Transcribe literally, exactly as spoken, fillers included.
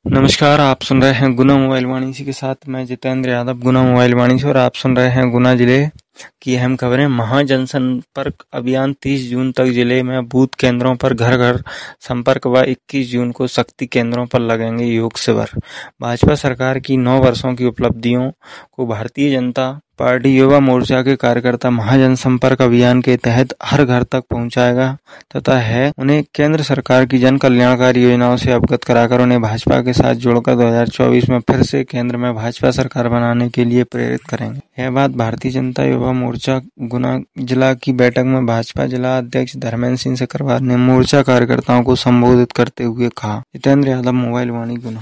नमस्कार, आप सुन रहे हैं गुना मोबाइल वाणी। इसी के साथ मैं जितेंद्र यादव, गुना मोबाइल वाणी से, और आप सुन रहे हैं गुना जिले की अहम खबरें। महाजनसंपर्क अभियान तीस जून तक जिले में बूथ केंद्रों पर घर घर संपर्क व इक्कीस जून को शक्ति केंद्रों पर लगेंगे योग शिविर। भाजपा सरकार की नौ वर्षों की उपलब्धियों को भारतीय जनता पार्टी युवा मोर्चा के कार्यकर्ता महाजनसंपर्क अभियान के तहत हर घर तक पहुंचाएगा तथा है उन्हें केंद्र सरकार की जन कल्याणकारी योजनाओं से अवगत कराकर उन्हें भाजपा के साथ जोड़कर दो हज़ार चौबीस में फिर से केंद्र में भाजपा सरकार बनाने के लिए प्रेरित करेंगे। यह बात भारतीय जनता युवा मोर्चा गुना जिला की बैठक में भाजपा जिला अध्यक्ष धर्मेंद्र सिंह सिकरवार ने मोर्चा कार्यकर्ताओं को संबोधित करते हुए कहा। जितेंद्र यादव, मोबाइल वाणी, गुना।